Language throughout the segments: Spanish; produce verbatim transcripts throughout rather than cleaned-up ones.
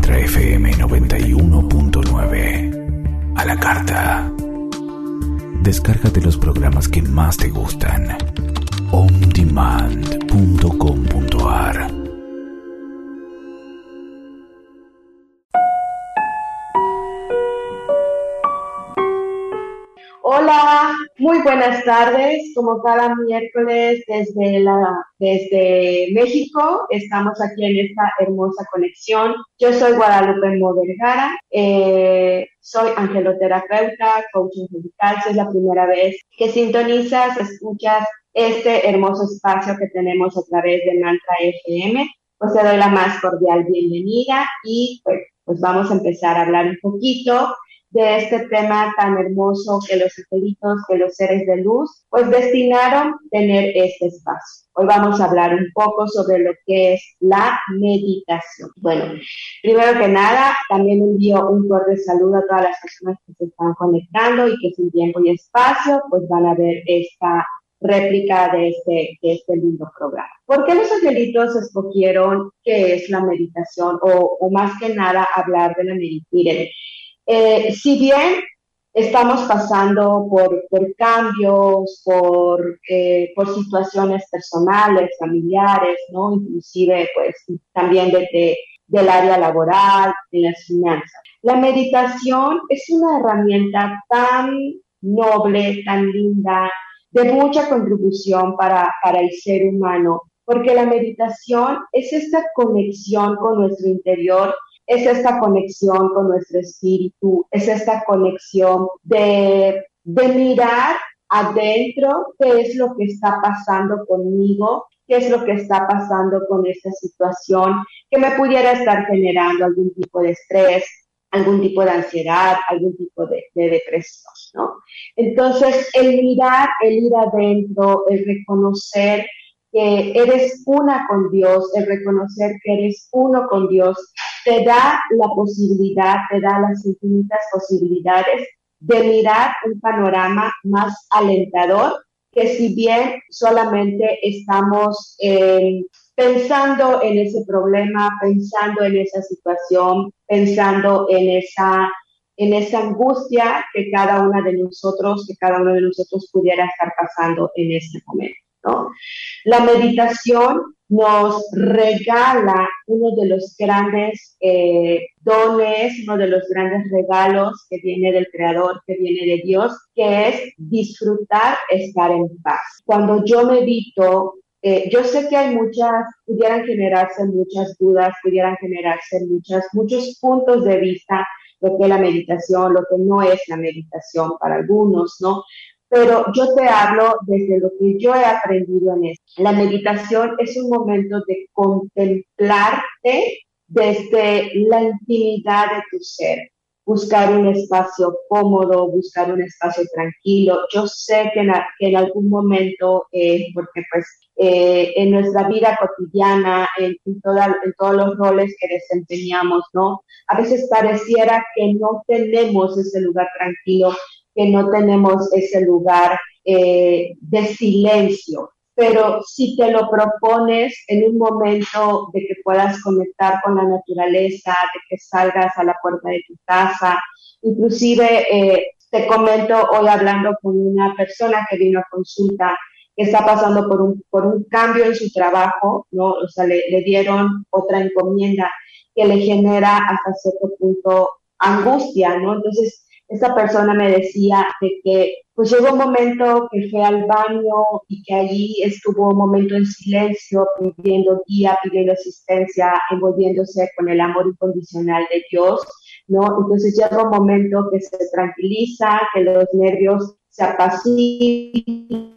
Mantra F M noventa y uno punto nueve. A la carta. Descárgate los programas que más te gustan. on demand punto com punto a r. Hola, muy buenas tardes. Como cada miércoles desde, la, desde México, estamos aquí en esta hermosa conexión. Yo soy Guadalupe Mo Vergara, eh, soy angeloterapeuta, coach angelical. Si es la primera vez que sintonizas, escuchas este hermoso espacio que tenemos a través de Mantra F M, pues te doy la más cordial bienvenida y pues, pues vamos a empezar a hablar un poquito de este tema tan hermoso que los angelitos, que los seres de luz, pues destinaron tener este espacio. Hoy vamos a hablar un poco sobre lo que es la meditación. Bueno, primero que nada, también envío un cordial saludo a todas las personas que se están conectando y que sin tiempo y espacio, pues van a ver esta réplica de este, de este lindo programa. ¿Por qué los angelitos escogieron qué es la meditación o, o más que nada hablar de la meditación? Miren, Eh, si bien estamos pasando por, por cambios, por, eh, por situaciones personales, familiares, ¿no? Inclusive, pues, también desde del área laboral, de las finanzas. La meditación es una herramienta tan noble, tan linda, de mucha contribución para, para el ser humano, porque la meditación es esta conexión con nuestro interior, es esta conexión con nuestro espíritu, es esta conexión de, de mirar adentro qué es lo que está pasando conmigo, qué es lo que está pasando con esta situación que me pudiera estar generando algún tipo de estrés, algún tipo de ansiedad, algún tipo de, de depresión, ¿no? Entonces, el mirar, el ir adentro, el reconocer que eres una con Dios, el reconocer que eres uno con Dios, te da la posibilidad, te da las infinitas posibilidades de mirar un panorama más alentador, que si bien solamente estamos eh, pensando en ese problema, pensando en esa situación, pensando en esa, en esa angustia que cada una de nosotros, que cada uno de nosotros pudiera estar pasando en este momento, ¿no? La meditación nos regala uno de los grandes eh, dones, uno de los grandes regalos que viene del Creador, que viene de Dios, que es disfrutar estar en paz. Cuando yo medito, eh, yo sé que hay muchas, pudieran generarse muchas dudas, pudieran generarse muchas, muchos puntos de vista, lo que es la meditación, lo que no es la meditación para algunos, ¿no? Pero yo te hablo desde lo que yo he aprendido en esto. La meditación es un momento de contemplarte desde la intimidad de tu ser, buscar un espacio cómodo, buscar un espacio tranquilo. Yo sé que en, que en algún momento, eh, porque pues eh, en nuestra vida cotidiana, en, en, toda, en todos los roles que desempeñamos, ¿no? A veces pareciera que no tenemos ese lugar tranquilo, que no tenemos ese lugar eh, de silencio. Pero si te lo propones en un momento de que puedas conectar con la naturaleza, de que salgas a la puerta de tu casa, inclusive eh, te comento hoy hablando con una persona que vino a consulta, que está pasando por un, por un cambio en su trabajo, ¿no? O sea, le, le dieron otra encomienda que le genera hasta cierto punto angustia, ¿no? Entonces, esta persona me decía de que pues llegó un momento que fue al baño y que allí estuvo un momento en silencio, pidiendo guía, pidiendo asistencia, envolviéndose con el amor incondicional de Dios, ¿no? Entonces llega un momento que se tranquiliza, que los nervios se apaciguan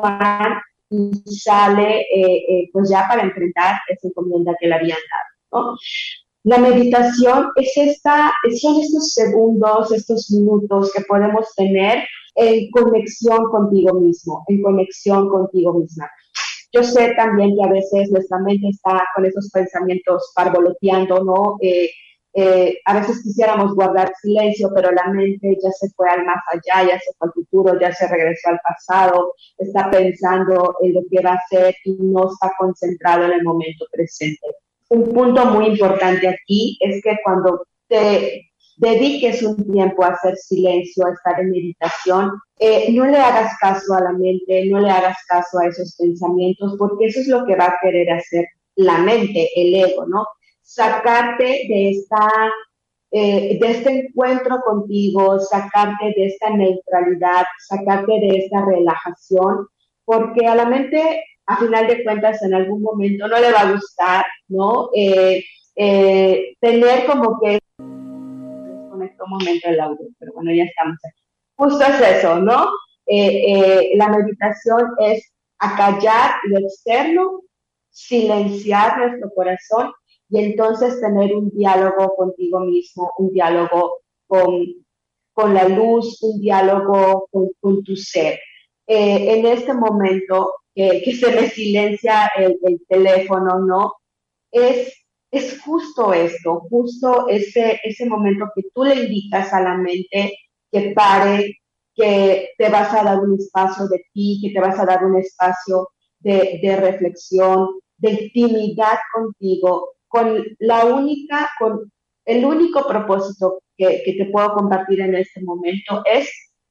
y sale eh, eh, pues ya para enfrentar esa encomienda que le habían dado, ¿no? La meditación es esta, son estos segundos, estos minutos que podemos tener en conexión contigo mismo, en conexión contigo misma. Yo sé también que a veces nuestra mente está con esos pensamientos parvoloteando, ¿no? Eh, eh, a veces quisiéramos guardar silencio, pero la mente ya se fue al más allá, ya se fue al futuro, ya se regresó al pasado, está pensando en lo que va a ser y no está concentrado en el momento presente. un punto muy importante aquí es que cuando te dediques un tiempo a hacer silencio, a estar en meditación, eh, no le hagas caso a la mente, no le hagas caso a esos pensamientos, porque eso es lo que va a querer hacer la mente, el ego, ¿no? Sacarte de esta, eh, de este encuentro contigo, sacarte de esta neutralidad, sacarte de esta relajación, porque a la mente, a final de cuentas, en algún momento no le va a gustar, ¿no? Eh, eh, tener como que desconectó un momento el audio, pero bueno, ya estamos aquí. Justo es eso, ¿no? Eh, eh, la meditación es acallar lo externo, silenciar nuestro corazón y entonces tener un diálogo contigo mismo, un diálogo con, con la luz, un diálogo con, con tu ser. Eh, en este momento eh, que se me silencia el, el teléfono, ¿no? Es, es justo esto, justo ese, ese momento que tú le indicas a la mente que pare, que te vas a dar un espacio de ti, que te vas a dar un espacio de, de reflexión, de intimidad contigo, con la única, con el único propósito que, que te puedo compartir en este momento es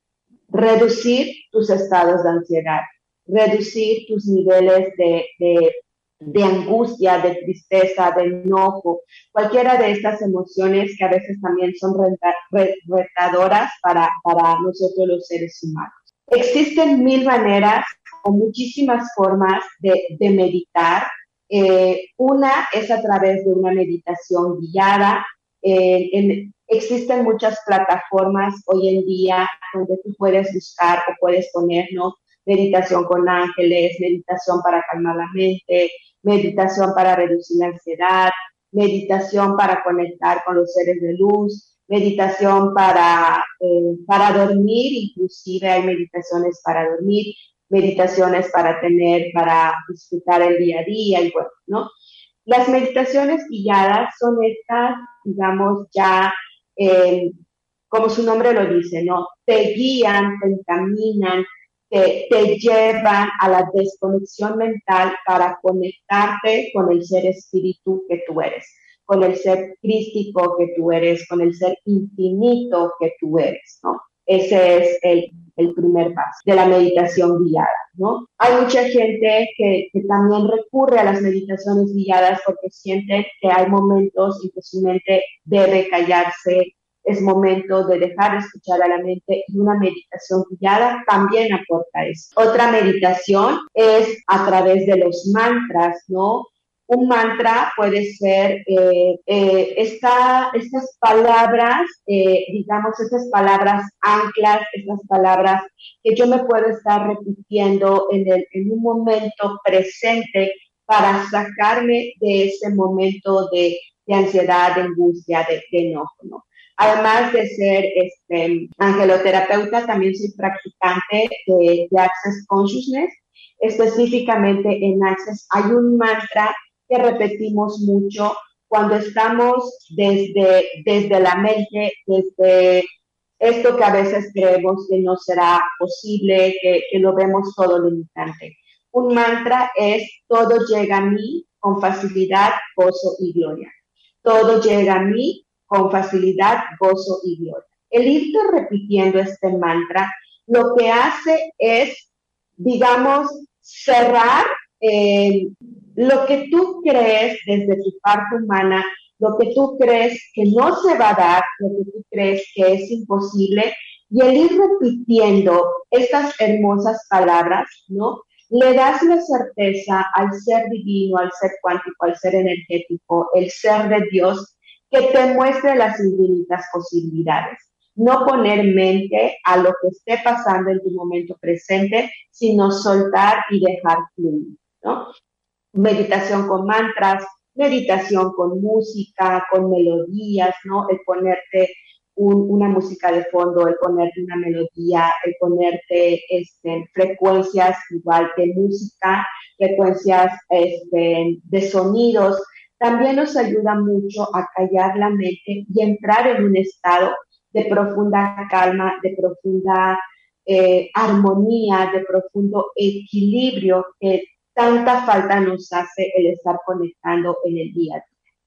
reducir tus estados de ansiedad, reducir tus niveles de, de, de angustia, de tristeza, de enojo, cualquiera de estas emociones que a veces también son renta, re, retadoras para, para nosotros los seres humanos. Existen mil maneras o muchísimas formas de, de meditar. Eh, una es a través de una meditación guiada. Eh, en, existen muchas plataformas hoy en día donde tú puedes buscar o puedes poner, ¿no? Meditación con ángeles, meditación para calmar la mente, meditación para reducir la ansiedad, meditación para conectar con los seres de luz, meditación para, eh, para dormir, inclusive hay meditaciones para dormir, meditaciones para tener, para disfrutar el día a día y bueno, ¿no? Las meditaciones guiadas son estas, digamos, ya, eh, como su nombre lo dice, ¿no? Te guían, te encaminan, te, te llevan a la desconexión mental para conectarte con el ser espíritu que tú eres, con el ser crístico que tú eres, con el ser infinito que tú eres, ¿no? Ese es el, el primer paso de la meditación guiada, ¿no? Hay mucha gente que, que también recurre a las meditaciones guiadas porque sienten que hay momentos en que su mente debe callarse, es momento de dejar de escuchar a la mente y una meditación guiada también aporta eso. Otra meditación es a través de los mantras, ¿no? Un mantra puede ser eh, eh, esta, estas palabras, eh, digamos, estas palabras anclas, estas palabras que yo me puedo estar repitiendo en, el, en un momento presente para sacarme de ese momento de, de ansiedad, de angustia, de, de enojo, ¿no? Además de ser este, angeloterapeuta, también soy practicante de, de Access Consciousness. Específicamente en Access hay un mantra que repetimos mucho cuando estamos desde, desde la mente, desde esto que a veces creemos que no será posible, que, que lo vemos todo limitante. Un mantra es: todo llega a mí con facilidad, gozo y gloria. Todo llega a mí con facilidad, gozo y gloria. El irte repitiendo este mantra lo que hace es, digamos, cerrar eh, lo que tú crees desde tu parte humana, lo que tú crees que no se va a dar, lo que tú crees que es imposible, y el ir repitiendo estas hermosas palabras, ¿no? Le das la certeza al ser divino, al ser cuántico, al ser energético, el ser de Dios, que te muestre las infinitas posibilidades. No poner mente a lo que esté pasando en tu momento presente, sino soltar y dejar fluir, ¿no? Meditación con mantras, meditación con música, con melodías, ¿no? El ponerte un, una música de fondo, el ponerte una melodía, el ponerte este, frecuencias igual de música, frecuencias este, de sonidos, también nos ayuda mucho a callar la mente y entrar en un estado de profunda calma, de profunda eh, armonía, de profundo equilibrio que tanta falta nos hace el estar conectando en el día a día.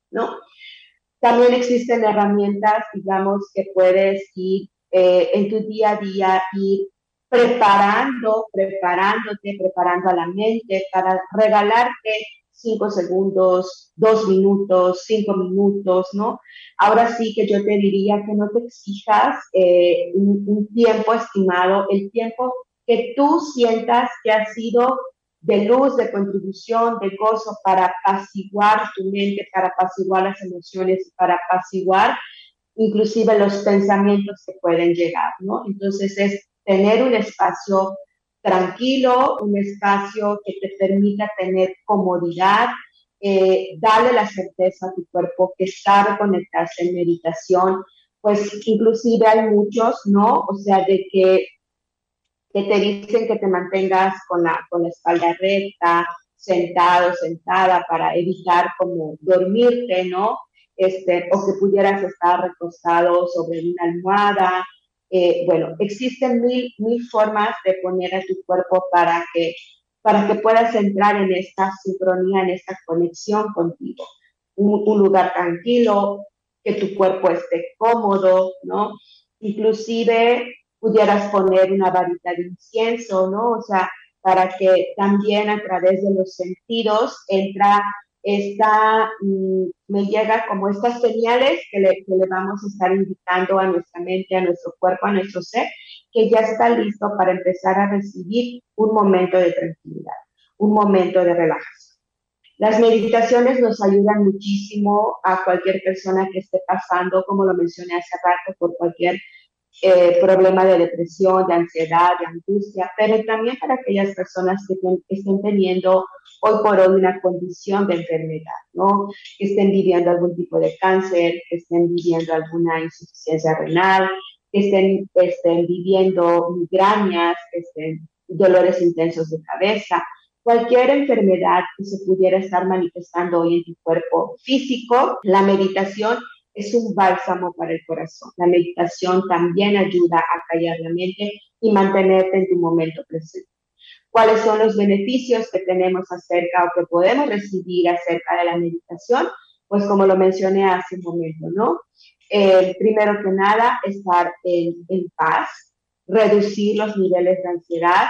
¿no? También existen herramientas, digamos, que puedes ir eh, en tu día a día, ir preparando, preparándote, preparando a la mente para regalarte cinco segundos, dos minutos, cinco minutos, ¿no? Ahora sí que yo te diría que no te exijas eh, un, un tiempo estimado, el tiempo que tú sientas que ha sido de luz, de contribución, de gozo para apaciguar tu mente, para apaciguar las emociones, para apaciguar inclusive los pensamientos que pueden llegar, ¿no? Entonces es tener un espacio tranquilo, un espacio que te permita tener comodidad, eh, darle la certeza a tu cuerpo que sabe conectarse en meditación, pues inclusive hay muchos, ¿no? O sea, de que que te dicen que te mantengas con la, con la espalda recta, sentado, sentada, para evitar como dormirte, ¿no? Este, o que pudieras estar recostado sobre una almohada. Eh, bueno, existen mil, mil formas de poner a tu cuerpo para que, para que puedas entrar en esta sincronía, en esta conexión contigo. Un, un lugar tranquilo, que tu cuerpo esté cómodo, ¿no? Inclusive pudieras poner una varita de incienso, ¿no? O sea, para que también a través de los sentidos entra esta, mmm, me llega como estas señales que le, que le vamos a estar indicando a nuestra mente, a nuestro cuerpo, a nuestro ser, que ya está listo para empezar a recibir un momento de tranquilidad, un momento de relajación. Las meditaciones nos ayudan muchísimo a cualquier persona que esté pasando, como lo mencioné hace rato, por cualquier eh, problema de depresión, de ansiedad, de angustia, pero también para aquellas personas que ten, estén teniendo hoy por hoy una condición de enfermedad, ¿no? Que estén viviendo algún tipo de cáncer, que estén viviendo alguna insuficiencia renal, que estén, estén viviendo migrañas, que estén dolores intensos de cabeza. Cualquier enfermedad que se pudiera estar manifestando hoy en tu cuerpo físico, la meditación es un bálsamo para el corazón. La meditación también ayuda a callar la mente y mantenerte en tu momento presente. ¿Cuáles son los beneficios que tenemos acerca o que podemos recibir acerca de la meditación? Pues como lo mencioné hace un momento, ¿no? Eh, primero que nada, estar en, en paz, reducir los niveles de ansiedad,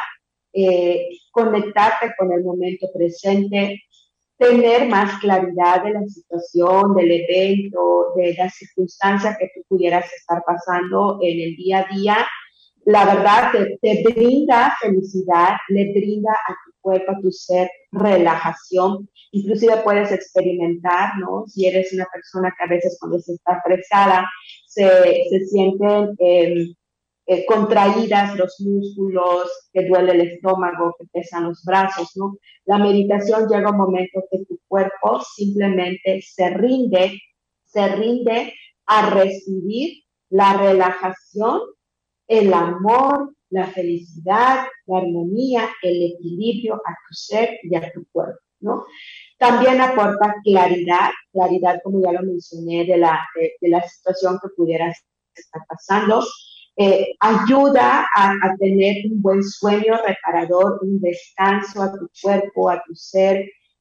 eh, conectarte con el momento presente, tener más claridad de la situación, del evento, de la circunstancia que tú pudieras estar pasando en el día a día. La verdad te, te brinda felicidad, le brinda a tu cuerpo, a tu ser, relajación. Inclusive puedes experimentar, ¿no? Si eres una persona que a veces cuando se está estresada se, se sienten eh, eh, contraídas los músculos, que duele el estómago, que pesan los brazos, ¿no? La meditación llega un momento que tu cuerpo simplemente se rinde, se rinde a recibir la relajación, el amor, la felicidad, la armonía, el equilibrio a tu ser y a tu cuerpo, ¿no? También aporta claridad, claridad como ya lo mencioné, de la, de, de la situación que pudieras estar pasando. Eh, ayuda a, a tener un buen sueño reparador, un descanso a tu cuerpo, a tu ser,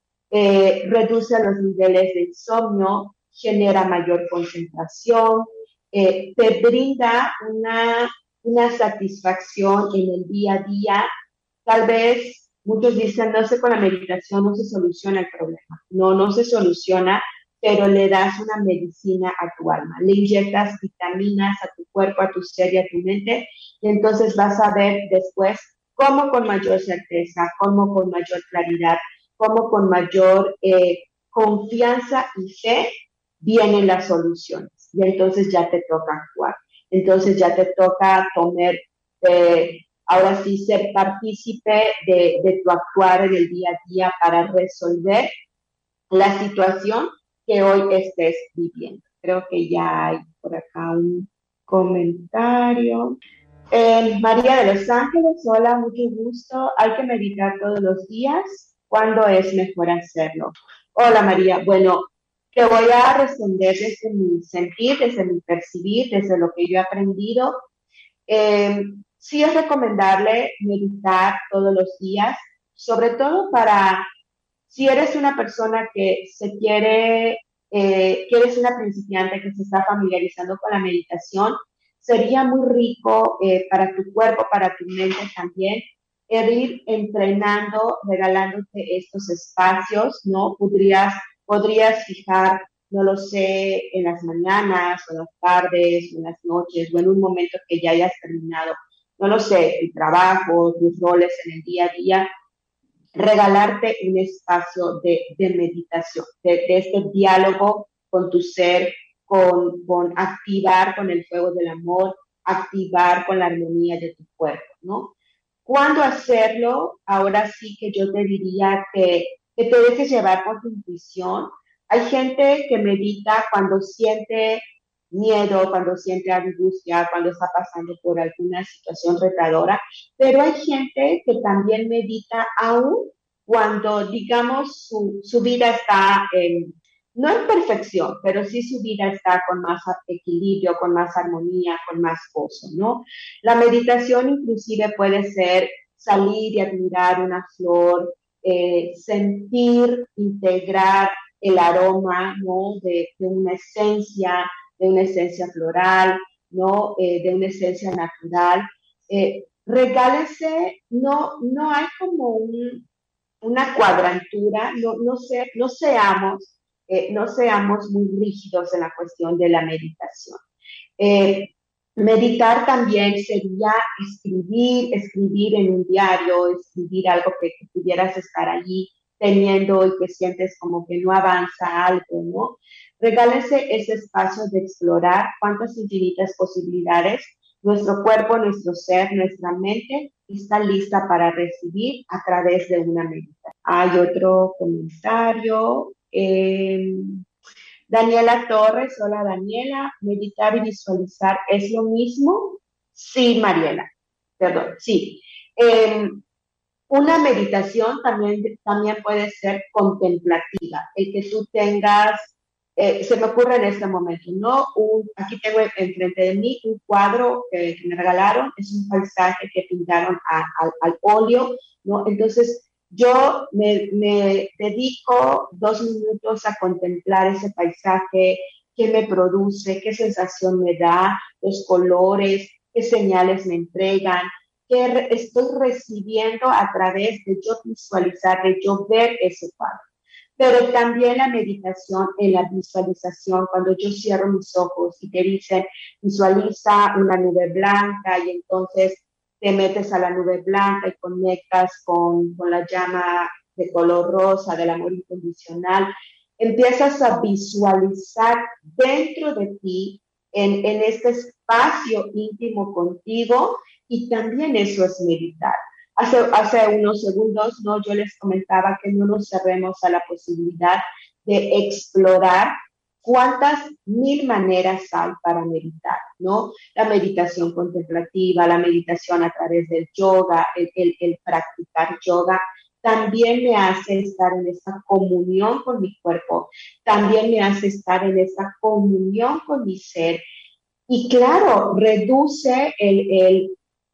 eh, reduce los niveles de insomnio, genera mayor concentración, eh, te brinda una, una satisfacción en el día a día. Tal vez muchos dicen, no sé, con la meditación no se soluciona el problema. No, no se soluciona, pero le das una medicina a tu alma, le inyectas vitaminas a tu cuerpo, a tu ser y a tu mente, y entonces vas a ver después cómo con mayor certeza, cómo con mayor claridad, cómo con mayor eh, confianza y fe vienen las soluciones. Y entonces ya te toca actuar. Entonces ya te toca tomar, eh, ahora sí, ser partícipe de, de tu actuar en el día a día para resolver la situación que hoy estés viviendo. Creo que ya hay por acá un comentario. Eh, María de los Ángeles, hola, mucho gusto. Hay que meditar todos los días. ¿Cuándo es mejor hacerlo? Hola María, bueno, te voy a responder desde mi sentir, desde mi percibir, desde lo que yo he aprendido. Eh, sí es recomendable meditar todos los días, sobre todo para si eres una persona que se quiere eh, que eres una principiante que se está familiarizando con la meditación, sería muy rico eh, para tu cuerpo, para tu mente también, el ir entrenando, regalándote estos espacios, ¿no? Podrías, podrías fijar, no lo sé, en las mañanas, o en las tardes, o en las noches, o en un momento que ya hayas terminado, no lo sé, tu trabajo, tus roles en el día a día, regalarte un espacio de, de meditación, de, de, este diálogo con tu ser, con, con activar con el fuego del amor, activar con la armonía de tu cuerpo, ¿no? ¿Cuándo hacerlo? Ahora sí que yo te diría que, que te dejes llevar por tu intuición. Hay gente que medita cuando siente miedo, cuando siente angustia, cuando está pasando por alguna situación retadora, pero hay gente que también medita aún cuando, digamos, su, su vida está en, no en perfección, pero sí su vida está con más equilibrio, con más armonía, con más gozo, ¿no? La meditación inclusive puede ser salir y admirar una flor, eh, sentir, integrar el aroma, ¿no? De, de una esencia, de una esencia floral, ¿no? Eh, de una esencia natural. Eh, regálese, no, no hay como un, una cuadrantura, no, no, se, no seamos, eh, no seamos muy rígidos en la cuestión de la meditación. Eh, meditar también sería escribir, escribir en un diario, escribir algo que, que pudieras estar allí teniendo y que sientes como que no avanza algo, ¿no? Regálese ese espacio de explorar cuántas infinitas posibilidades nuestro cuerpo, nuestro ser, nuestra mente está lista para recibir a través de una meditación. Hay otro comentario. Eh, Daniela Torres, hola Daniela, meditar y visualizar es lo mismo. Sí, Mariela, perdón, sí. Eh, una meditación también, también puede ser contemplativa, el que tú tengas, eh, se me ocurre en este momento, ¿no? Un, aquí tengo enfrente de mí un cuadro que, que me regalaron, es un paisaje que pintaron a, a, al óleo, ¿no? Entonces, yo me, me dedico dos minutos a contemplar ese paisaje, qué me produce, qué sensación me da, los colores, qué señales me entregan, que estoy recibiendo a través de yo visualizar, de yo ver ese cuadro. Pero también la meditación en la visualización, cuando yo cierro mis ojos y te dicen, visualiza una nube blanca y entonces te metes a la nube blanca y conectas con, con la llama de color rosa del amor incondicional, empiezas a visualizar dentro de ti, en, en este espacio íntimo contigo, y también eso es meditar. Hace, hace unos segundos, ¿no? Yo les comentaba que no nos cerremos a la posibilidad de explorar cuántas mil maneras hay para meditar, ¿no? La meditación contemplativa, la meditación a través del yoga, el, el, el practicar yoga, también me hace estar en esa comunión con mi cuerpo, también me hace estar en esa comunión con mi ser. Y claro, reduce el, el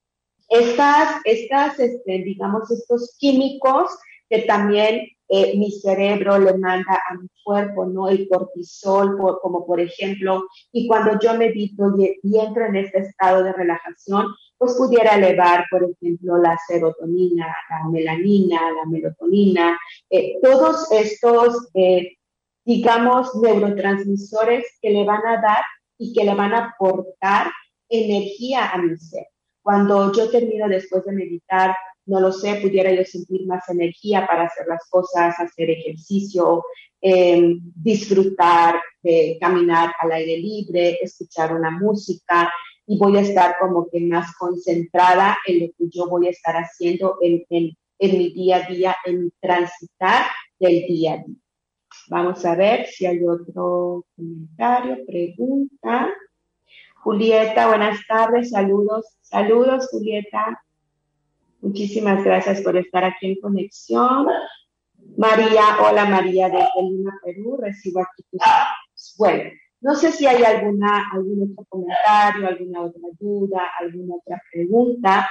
estas, estas este, digamos, estos químicos que también eh, mi cerebro le manda a mi cuerpo, ¿no? El cortisol, por, como por ejemplo, y cuando yo medito y, y entro en este estado de relajación, pues pudiera elevar, por ejemplo, la serotonina, la melanina, la melatonina, eh, todos estos, eh, digamos, neurotransmisores que le van a dar y que le van a aportar energía a mi ser. Cuando yo termino después de meditar, no lo sé, pudiera yo sentir más energía para hacer las cosas, hacer ejercicio, eh, disfrutar de caminar al aire libre, escuchar una música, y voy a estar como que más concentrada en lo que yo voy a estar haciendo en, en, en mi día a día, en mi transitar del día a día. Vamos a ver si hay otro comentario, pregunta. Julieta, buenas tardes, saludos, saludos Julieta, muchísimas gracias por estar aquí en conexión. María, hola María desde Lima, Perú, recibo aquí tus saludos. Bueno, no sé si hay alguna, algún otro comentario, alguna otra duda, alguna otra pregunta.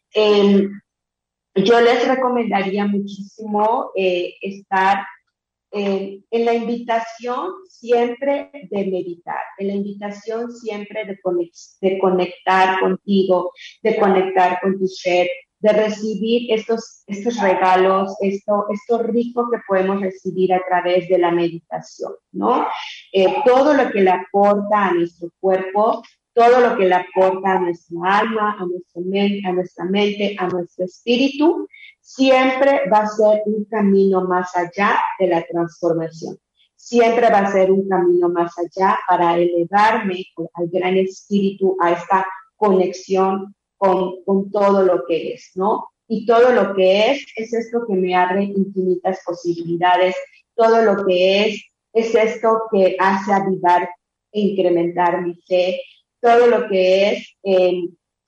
Eh, yo les recomendaría muchísimo eh, estar eh, en la invitación siempre de meditar, en la invitación siempre de, conex- de conectar contigo, de conectar con tu ser, de recibir estos, estos regalos, esto, esto rico que podemos recibir a través de la meditación, ¿no? Eh, todo lo que le aporta a nuestro cuerpo, todo lo que le aporta a nuestra alma, a nuestra mente, a nuestra mente, a nuestro espíritu, siempre va a ser un camino más allá de la transformación. Siempre va a ser un camino más allá para elevarme al gran espíritu, a esta conexión con, con todo lo que es, ¿no? Y todo lo que es, es esto que me abre infinitas posibilidades. Todo lo que es, es esto que hace avivar e incrementar mi fe. Todo lo que es eh,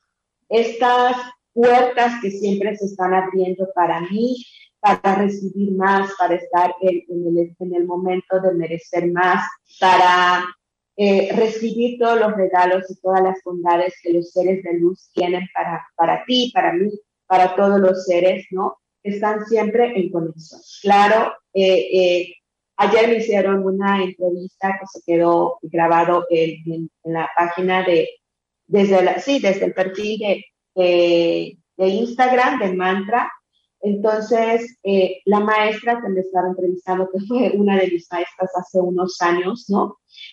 estas puertas que siempre se están abriendo para mí, para recibir más, para estar en, en, el, en el momento de merecer más, para eh, recibir todos los regalos y todas las bondades que los seres de luz tienen para, para ti, para mí, para todos los seres, ¿no? Están siempre en conexión. Claro, eh, eh, ayer me hicieron una entrevista que se quedó grabado en, en, en la página de, desde la, sí, desde el perfil de, de, de Instagram, de Mantra. Entonces, eh, la maestra que me estaba entrevistando, que fue una de mis maestras hace unos años, ¿no?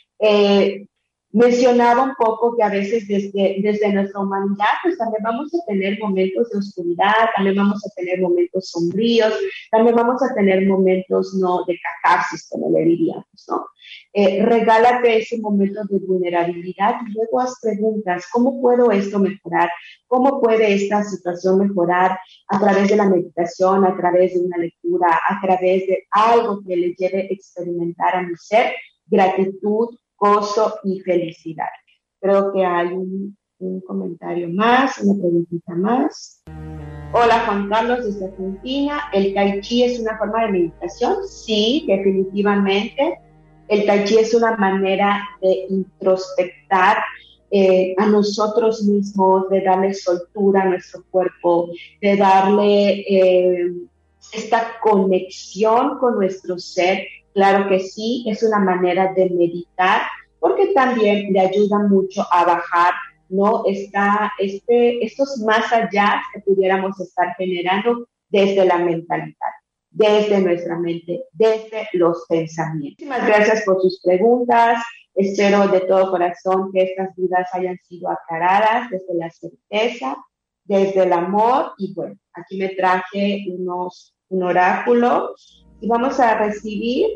Eh, mencionaba un poco que a veces desde, desde nuestra humanidad, pues también vamos a tener momentos de oscuridad, también vamos a tener momentos sombríos, también vamos a tener momentos, ¿no?, de catarsis, como le diríamos, ¿no? Eh, regálate ese momento de vulnerabilidad y luego haz preguntas. ¿Cómo puedo esto mejorar? ¿Cómo puede esta situación mejorar a través de la meditación, a través de una lectura, a través de algo que le lleve a experimentar a mi ser gratitud, gozo y felicidad? Creo que hay un, un comentario más, una preguntita más. Hola, Juan Carlos, desde Argentina. ¿El Tai Chi es una forma de meditación? Sí, definitivamente. El Tai Chi es una manera de introspectar eh, a nosotros mismos, de darle soltura a nuestro cuerpo, de darle eh, esta conexión con nuestro ser. Claro que sí, es una manera de meditar, porque también le ayuda mucho a bajar, ¿no? Está este, estos más allá que pudiéramos estar generando desde la mentalidad, desde nuestra mente, desde los pensamientos. Muchísimas gracias por sus preguntas. Espero de todo corazón que estas dudas hayan sido aclaradas desde la certeza, desde el amor. Y bueno, aquí me traje unos, un oráculo y vamos a recibir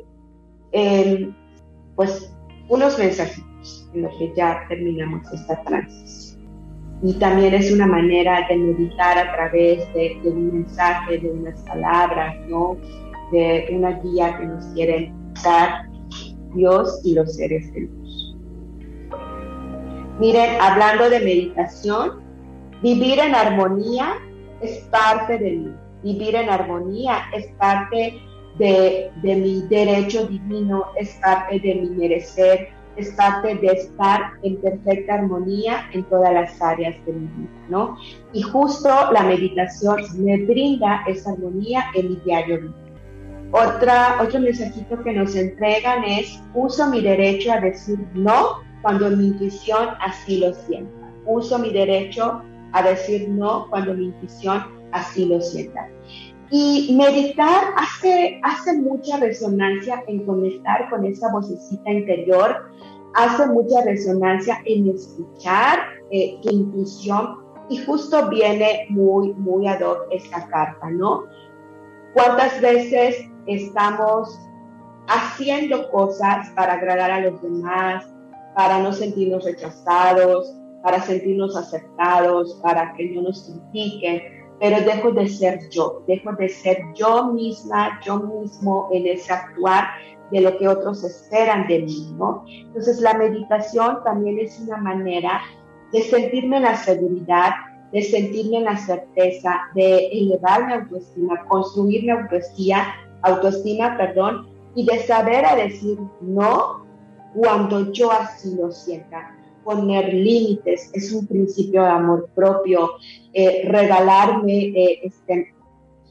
eh, pues unos mensajitos en los que ya terminamos esta transición. Y también es una manera de meditar a través de, de un mensaje, de unas palabras, ¿no? De una guía que nos quieren dar Dios y los seres de luz. Miren, hablando de meditación, vivir en armonía es parte de mí. Vivir en armonía es parte de, de mi derecho divino, es parte de mi merecer, es parte de estar en perfecta armonía en todas las áreas de mi vida, ¿no? Y justo la meditación me brinda esa armonía en mi diario vivir. Otra, otro mensajito que nos entregan es: uso mi derecho a decir no cuando mi intuición así lo sienta. Uso mi derecho a decir no cuando mi intuición así lo sienta. Y meditar hace, hace mucha resonancia en conectar con esa vocecita interior, hace mucha resonancia en escuchar eh, tu intuición, y justo viene muy, muy ad hoc esta carta, ¿no? ¿Cuántas veces estamos haciendo cosas para agradar a los demás, para no sentirnos rechazados, para sentirnos aceptados, para que no nos critiquen? Pero dejo de ser yo, dejo de ser yo misma, yo mismo en ese actuar de lo que otros esperan de mí, ¿no? Entonces la meditación también es una manera de sentirme en la seguridad, de sentirme en la certeza, de elevar mi autoestima, construir mi autoestima, autoestima, perdón, y de saber a decir no cuando yo así lo sienta. Poner límites es un principio de amor propio, eh, regalarme eh, este,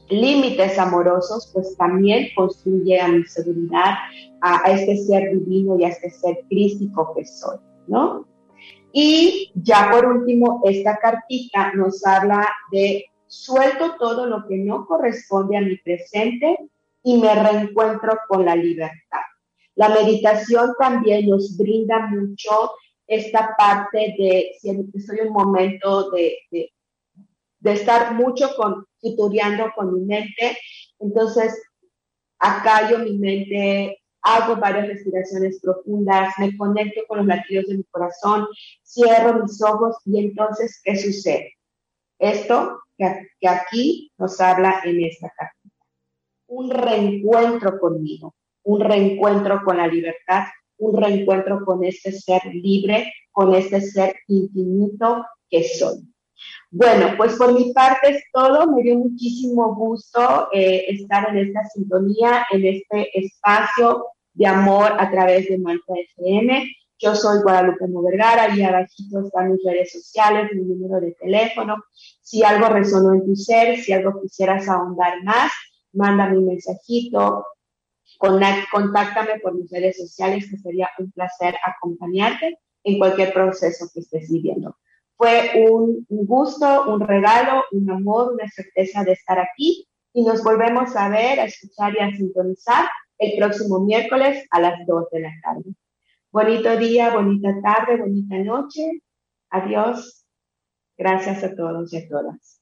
límites amorosos, pues también construye a mi seguridad, a, a este ser divino y a este ser crístico que soy, ¿no? Y ya por último, esta cartita nos habla de suelto todo lo que no corresponde a mi presente y me reencuentro con la libertad. La meditación también nos brinda mucho esta parte de, si estoy en un momento de, de, de estar mucho con, tutoriando con mi mente, entonces acallo mi mente, hago varias respiraciones profundas, me conecto con los latidos de mi corazón, cierro mis ojos y entonces, ¿qué sucede? Esto que, que aquí nos habla en esta carta. Un reencuentro conmigo, un reencuentro con la libertad, un reencuentro con este ser libre, con este ser infinito que soy. Bueno, pues por mi parte es todo. Me dio muchísimo gusto eh, estar en esta sintonía, en este espacio de amor a través de Mantra F M. Yo soy Guadalupe Mo Vergara y abajito están mis redes sociales, mi número de teléfono. Si algo resonó en tu ser, si algo quisieras ahondar más, mándame un mensajito, contáctame por mis redes sociales, que sería un placer acompañarte en cualquier proceso que estés viviendo. Fue un, un gusto, un regalo, un amor, una certeza de estar aquí y nos volvemos a ver, a escuchar y a sintonizar el próximo miércoles a las dos de la tarde. Bonito día, bonita tarde, bonita noche. Adiós. Gracias a todos y a todas.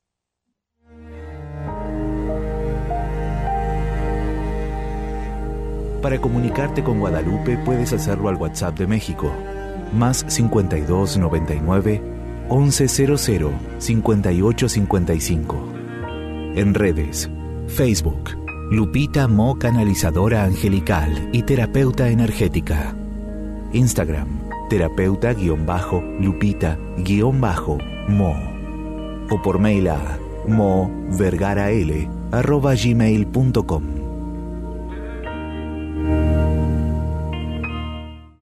Para comunicarte con Guadalupe puedes hacerlo al WhatsApp de México, más cincuenta y dos noventa y nueve once cero cero cincuenta y ocho cincuenta y cinco. En redes, Facebook, Lupita Mo Canalizadora Angelical y Terapeuta Energética. Instagram, terapeuta-lupita-mo. O por mail a mo vergara l arroba gmail punto com.